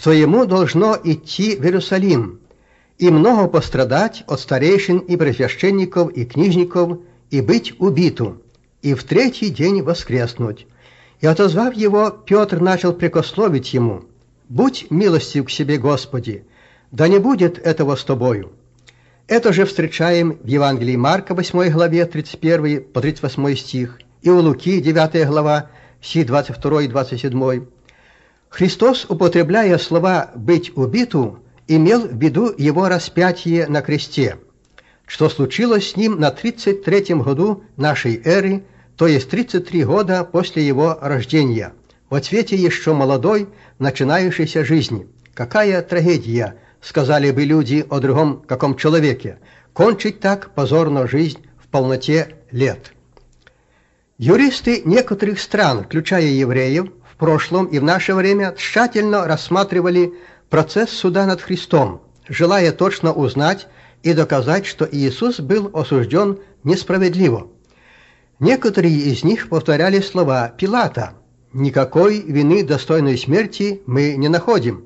что ему должно идти в Иерусалим и много пострадать от старейшин и первосвященников и книжников, и быть убиту, и в третий день воскреснуть. И, отозвав его, Петр начал прекословить ему: «Будь милостив к себе, Господи, да не будет этого с тобою». Это же встречаем в Евангелии Марка, 8 главе, 31 по 38 стих, и у Луки, 9 глава, стих 22 и 27. Христос, употребляя слова «быть убиту», имел в виду его распятие на кресте, что случилось с ним на 33-м году нашей эры, то есть 33 года после его рождения, во цвете еще молодой, начинающейся жизни. Какая трагедия, сказали бы люди о другом каком человеке, кончить так позорно жизнь в полноте лет. Юристы некоторых стран, включая евреев, в прошлом и в наше время тщательно рассматривали процесс суда над Христом, желая точно узнать и доказать, что Иисус был осужден несправедливо. Некоторые из них повторяли слова Пилата: «Никакой вины достойной смерти мы не находим».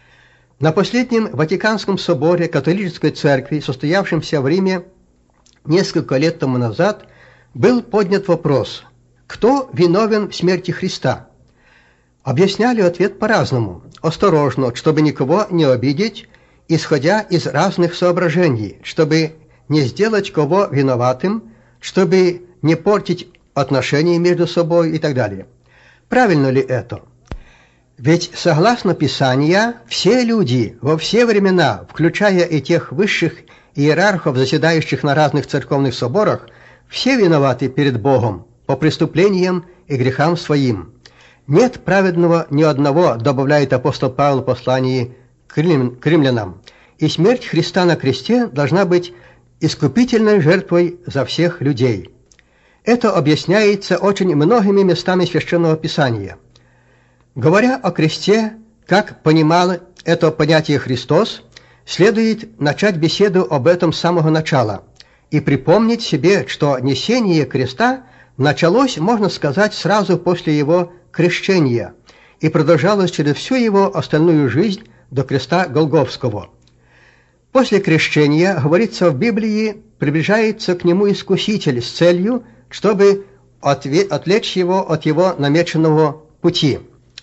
На последнем Ватиканском соборе католической церкви, состоявшемся в Риме несколько лет тому назад, был поднят вопрос: кто виновен в смерти Христа? Объясняли ответ по-разному, осторожно, чтобы никого не обидеть, исходя из разных соображений, чтобы не сделать кого виноватым, чтобы не портить отношения между собой и так далее. Правильно ли это? Ведь, согласно Писанию, все люди во все времена, включая и тех высших иерархов, заседающих на разных церковных соборах, все виноваты перед Богом по преступлениям и грехам своим. Нет праведного ни одного, добавляет апостол Павел в послании к римлянам, и смерть Христа на кресте должна быть искупительной жертвой за всех людей. Это объясняется очень многими местами Священного Писания. Говоря о кресте, как понимал это понятие Христос, следует начать беседу об этом с самого начала и припомнить себе, что несение креста началось, можно сказать, сразу после его крещения и продолжалось через всю его остальную жизнь до креста Голгофского. После крещения, говорится в Библии, приближается к нему Искуситель с целью, чтобы отвлечь его от его намеченного пути.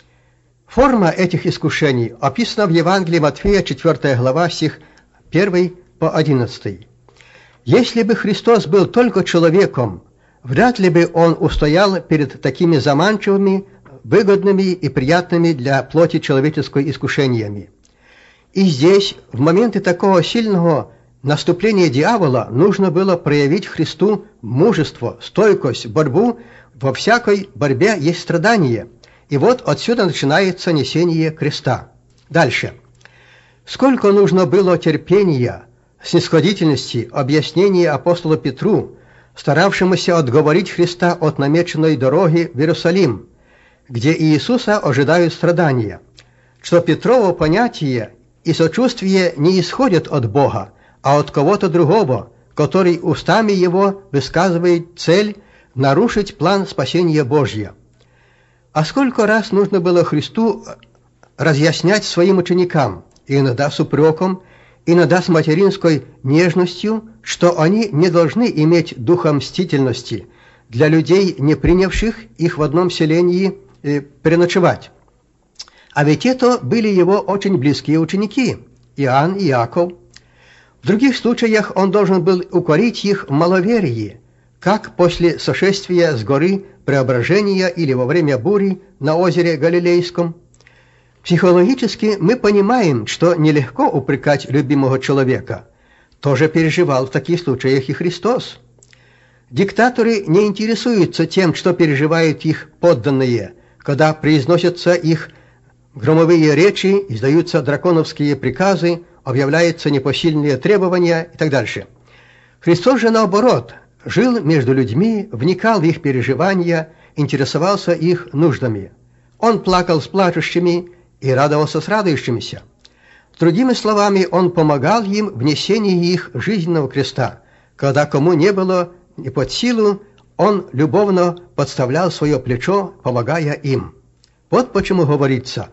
Форма этих искушений описана в Евангелии Матфея, 4 глава, стих 1 по 11. Если бы Христос был только человеком, вряд ли бы он устоял перед такими заманчивыми, выгодными и приятными для плоти человеческой искушениями. И здесь, в моменты такого сильного наступления дьявола, нужно было проявить Христу мужество, стойкость, борьбу. Во всякой борьбе есть страдание. И вот отсюда начинается несение креста. Дальше. Сколько нужно было терпения, снисходительности, объяснения апостолу Петру, старавшемуся отговорить Христа от намеченной дороги в Иерусалим, где Иисуса ожидают страдания, что Петрово понятие и сочувствие не исходят от Бога, а от кого-то другого, который устами его высказывает цель нарушить план спасения Божьего. А сколько раз нужно было Христу разъяснять своим ученикам, иногда с упреком, иногда с материнской нежностью, что они не должны иметь духа мстительности для людей, не принявших их в одном селении переночевать. А ведь это были его очень близкие ученики, Иоанн и Иаков. В других случаях он должен был укорить их в маловерии, как после сошествия с горы Преображения или во время бури на озере Галилейском. Психологически мы понимаем, что нелегко упрекать любимого человека. Тоже переживал в таких случаях и Христос. Диктаторы не интересуются тем, что переживают их подданные, когда произносятся их громовые речи, издаются драконовские приказы, объявляются непосильные требования и так дальше. Христос же, наоборот, жил между людьми, вникал в их переживания, интересовался их нуждами. Он плакал с плачущими и радовался с радующимися. Другими словами, он помогал им в несении их жизненного креста. Когда кому не было ни под силу, он любовно подставлял свое плечо, помогая им. Вот почему говорится: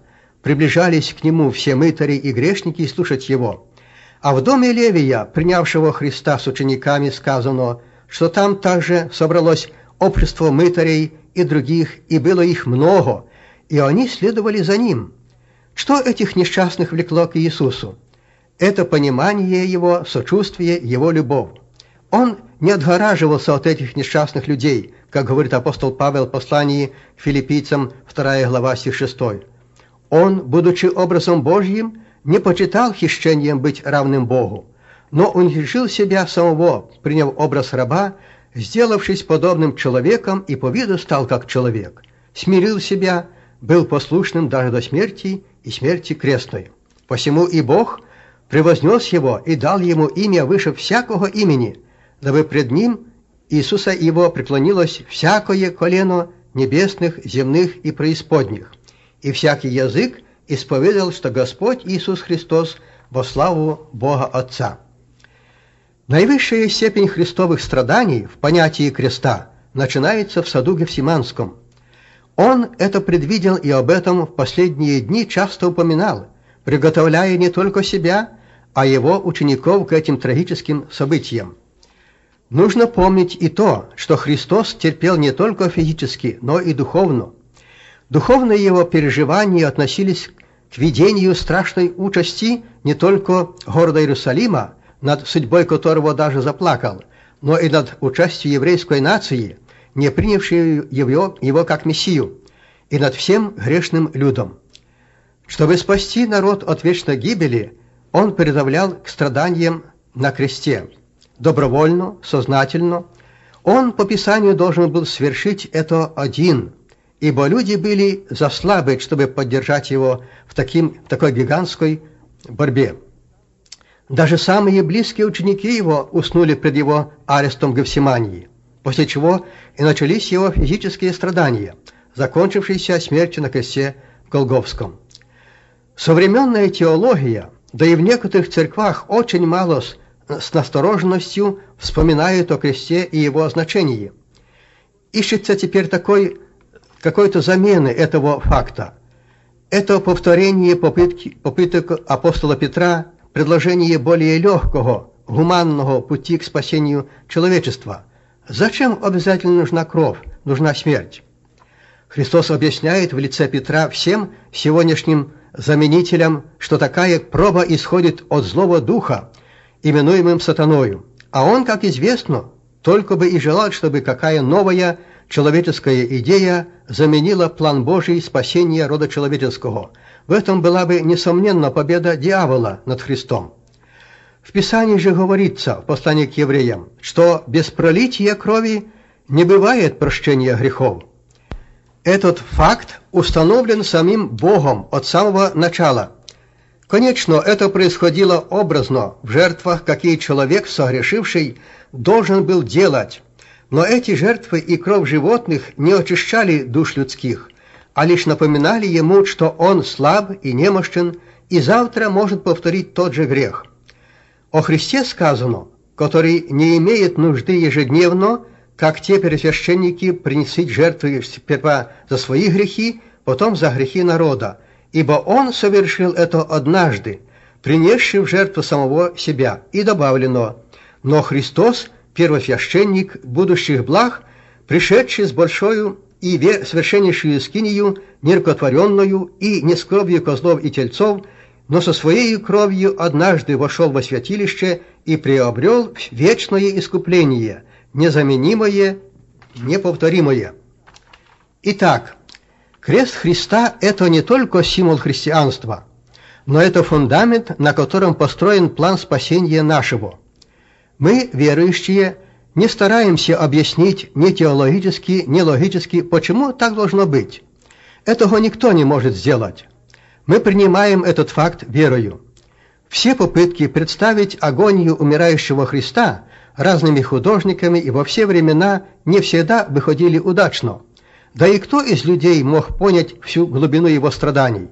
приближались к нему все мытари и грешники слушать его. А в доме Левия, принявшего Христа с учениками, сказано, что там также собралось общество мытарей и других, и было их много, и они следовали за ним. Что этих несчастных влекло к Иисусу? Это понимание его, сочувствие, его любовь. Он не отгораживался от этих несчастных людей, как говорит апостол Павел в послании к филиппийцам, 2 глава, стих 6. Он, будучи образом Божьим, не почитал хищением быть равным Богу, но уничижил себя самого, приняв образ раба, сделавшись подобным человеком и по виду стал как человек, смирил себя, был послушным даже до смерти и смерти крестной. Посему и Бог превознес его и дал ему имя выше всякого имени, дабы пред ним Иисуса его преклонилось всякое колено небесных, земных и преисподних, и всякий язык исповедал, что Господь Иисус Христос во славу Бога Отца. Наивысшая степень христовых страданий в понятии креста начинается в саду Гефсиманском. Он это предвидел и об этом в последние дни часто упоминал, приготовляя не только себя, а его учеников к этим трагическим событиям. Нужно помнить и то, что Христос терпел не только физически, но и духовно. Духовные его переживания относились к видению страшной участи не только города Иерусалима, над судьбой которого даже заплакал, но и над участью еврейской нации, не принявшей его как Мессию, и над всем грешным людом. Чтобы спасти народ от вечной гибели, он призывлял к страданиям на кресте. Добровольно, сознательно. Он по Писанию должен был свершить это один, ибо люди были за слабы, чтобы поддержать его в такой гигантской борьбе. Даже самые близкие ученики его уснули пред его арестом в Гефсимании, после чего и начались его физические страдания, закончившиеся смертью на кресте Голгофском. Современная теология, да и в некоторых церквах очень мало с настороженностью вспоминает о кресте и его значении. Ищется теперь какой-то замены этого факта. Это повторение попыток апостола Петра, предложение более легкого, гуманного пути к спасению человечества. Зачем обязательно нужна кровь, нужна смерть? Христос объясняет в лице Петра всем сегодняшним заменителям, что такая проба исходит от злого духа, именуемым сатаною. А он, как известно, только бы и желал, чтобы какая новая человеческая идея заменила план Божий спасения рода человеческого. В этом была бы, несомненно, победа дьявола над Христом. В Писании же говорится, в послании к евреям, что без пролития крови не бывает прощения грехов. Этот факт установлен самим Богом от самого начала. Конечно, это происходило образно, в жертвах, какие человек, согрешивший, должен был делать. Но эти жертвы и кровь животных не очищали душ людских, а лишь напоминали ему, что он слаб и немощен, и завтра может повторить тот же грех. О Христе сказано, который не имеет нужды ежедневно, как те первосвященники, принести жертвы сперва за свои грехи, потом за грехи народа, ибо он совершил это однажды, принесший в жертву самого себя, и добавлено: но Христос, первосвященник будущих благ, пришедший с большою и совершеннейшую скинию, нерукотворенную и не с кровью козлов и тельцов, но со своей кровью однажды вошел во святилище и приобрел вечное искупление, незаменимое, неповторимое. Итак, крест Христа – это не только символ христианства, но это фундамент, на котором построен план спасения нашего. Мы, верующие, не стараемся объяснить ни теологически, ни логически, почему так должно быть. Этого никто не может сделать. Мы принимаем этот факт верою. Все попытки представить агонию умирающего Христа разными художниками и во все времена не всегда выходили удачно. Да и кто из людей мог понять всю глубину его страданий?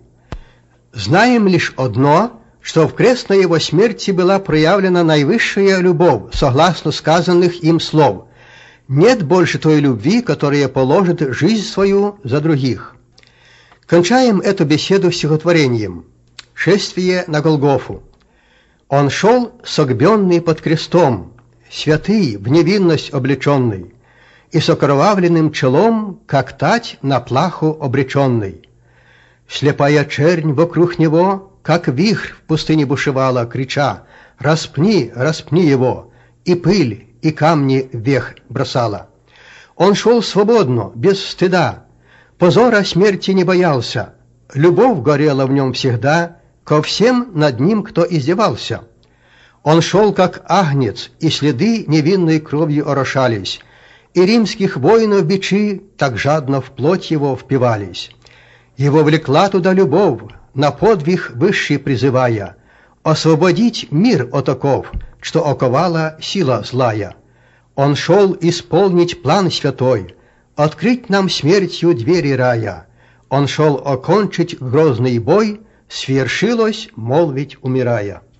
Знаем лишь одно, что в крестной его смерти была проявлена наивысшая любовь, согласно сказанных им слов. Нет больше той любви, которая положит жизнь свою за других. Кончаем эту беседу стихотворением «Шествие на Голгофу». Он шел согбенный под крестом, святый, в невинность облеченный, и с окровавленным челом, как тать на плаху обреченный. Слепая чернь вокруг него, как вихрь в пустыне бушевала, крича: «Распни, распни его!» И пыль, и камни вверх бросала. Он шел свободно, без стыда, позора смерти не боялся, любовь горела в нем всегда ко всем над ним, кто издевался. Он шел, как агнец, и следы невинной кровью орошались, и римских воинов бичи так жадно в плоть его впивались. Его влекла туда любовь, на подвиг высший призывая, освободить мир от оков, что оковала сила злая. Он шел исполнить план святой, открыть нам смертью двери рая. Он шел окончить грозный бой, свершилось молвить умирая.